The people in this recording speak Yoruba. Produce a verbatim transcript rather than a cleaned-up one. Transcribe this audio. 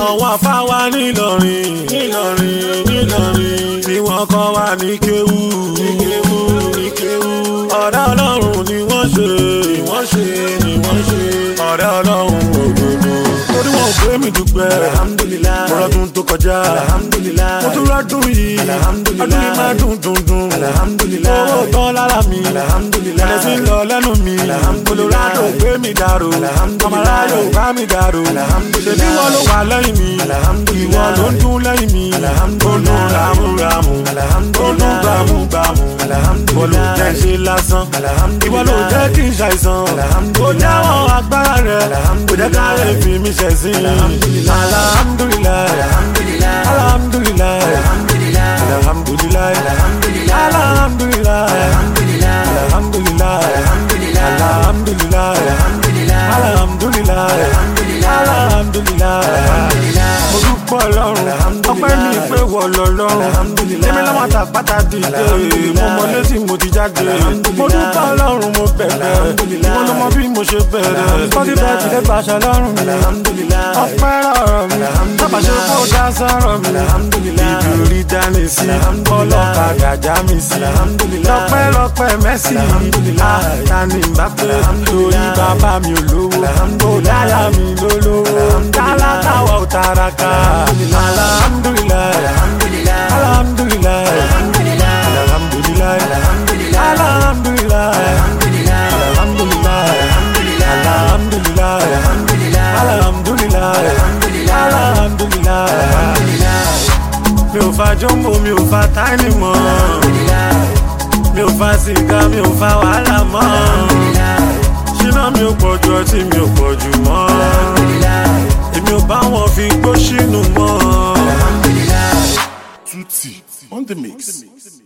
àwọn afáwa nílọrin nílọrin nílọrin tí wọ́n kọ́ wa ní kéwú ní kéwú ní kéwú ọ̀rẹ́ ọlọ́run ni wọ́n ṣe ni wọ́n ṣe ni wọ́n ṣe ọ̀rẹ́ ọlọ́run òdodo torí wọn ò gbé mi dúpẹ́ alhamdulilayi mo rọ́dún tó kọjá alhamdulilayi mo tún rọ́dún yìí alhamdulilayi ọdún yìí máa dùn dùn dùn alhamdulilayi owó tán lára mi alhamdulilayi ẹ̀rẹ́ sí ń lọ lẹ́nu mi Colorado gbé mi dàrú ọmọlá yóò bá mi dàrú ṣèbí wọn ló wà lẹ́yìn mi ìwọ ló ń dún lẹ́yìn mi ó dún ramúramù ó dún gbàmúgbàmù ìwọ ló jẹ́ ṣe lásán ìwọ ló jẹ́ kí n ṣàìsàn ó jáwọ́ agbára rẹ̀ kò jẹ́ ká lè fi mi ṣẹ̀sín alhamdulilayi alhamdulilayi alhamdulilayi alhamdulilayi alhamdulilayi alhamdulilayi alhamdulilayi alhamdulilayi mo dúpẹ́ ọlọ́run ọpẹ́ mi pé wọ́ lọ́lọ́run èmi lọ́wọ́ àtàpátá dìde mo mọ létí mo ti jáde mo dúpẹ́ ọlọ́run mo bẹ̀rẹ̀ ìwọ ló mọ bí mo ṣe bẹ̀rẹ̀ kọ́kí bẹ́ẹ̀ ti lè gbàṣẹ lọ́rùn mi ọpẹ́ rọrọ̀ mi tábà ṣe kó dá sọ̀rọ̀ mi ibi orí dání sí ọlọ́kadà já mi sí lọ́pẹ́ lọ́pẹ́ mẹ́sì àtàní bá pé torí bàbá mi ò lówó ó dáyà mi lólówó tálákàwọ̀ ò tàràkà alhamdulilayi alhamdulilayi alhamdulilayi alhamdulilayi alhamdulilayi alhamdulilayi alhamdulilayi alhamdulilayi mi ò fa jọ́mbò mi ò fa táìní mọ́ mi ò fa sìgá mi ò fa wàhálà mọ́ ṣínà mi ò pọ̀jù ọtí mi ò pọ̀jù mọ́ èmi ò bá wọn fi gbó sínú mọ́. Tutti on the mix.